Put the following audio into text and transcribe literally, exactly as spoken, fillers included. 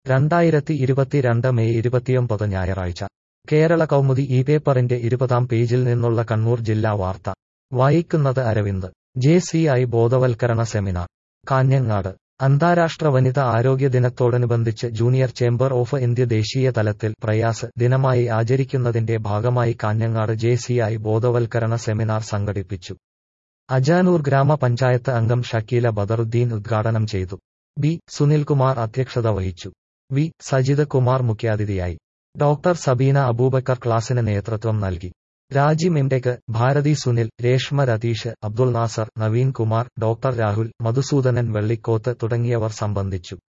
രണ്ടായിരത്തി ഇരുപത്തിരണ്ട് മെയ് ഇരുപത്തിയൊമ്പത് ഞായറാഴ്ച കേരള കൗമുദി ഈ പേപ്പറിന്റെ ഇരുപതാം പേജിൽ നിന്നുള്ള കണ്ണൂർ ജില്ലാ വാർത്ത വായിക്കുന്നത് അരവിന്ദ്. ജെ സി ഐ ബോധവൽക്കരണ സെമിനാർ കാഞ്ഞങ്ങാട്. അന്താരാഷ്ട്ര വനിതാ ആരോഗ്യ ദിനത്തോടനുബന്ധിച്ച് ജൂനിയർ ചേംബർ ഓഫ് ഇന്ത്യ ദേശീയ തലത്തിൽ പ്രയാസ് ദിനമായി ആചരിക്കുന്നതിന്റെ ഭാഗമായി കാഞ്ഞങ്ങാട് ജെ സി ഐ ബോധവൽക്കരണ സെമിനാർ സംഘടിപ്പിച്ചു. അജാനൂർ ഗ്രാമപഞ്ചായത്ത് അംഗം ഷക്കീല ബദറുദ്ദീൻ ഉദ്ഘാടനം ചെയ്തു. ബി സുനിൽകുമാർ അധ്യക്ഷത വഹിച്ചു. വി സജിത് കുമാർ മുഖ്യാതിഥിയായി. ഡോക്ടർ സബീന അബൂബക്കർ ക്ലാസിന് നേതൃത്വം നൽകി. രാജി മിംടെക്, ഭാരതി സുനിൽ, രേഷ്മ രതീഷ്, അബ്ദുൾ നാസർ, നവീൻ കുമാർ, ഡോക്ടർ രാഹുൽ, മധുസൂദനൻ വെള്ളിക്കോത്ത് തുടങ്ങിയവർ സംബന്ധിച്ചു.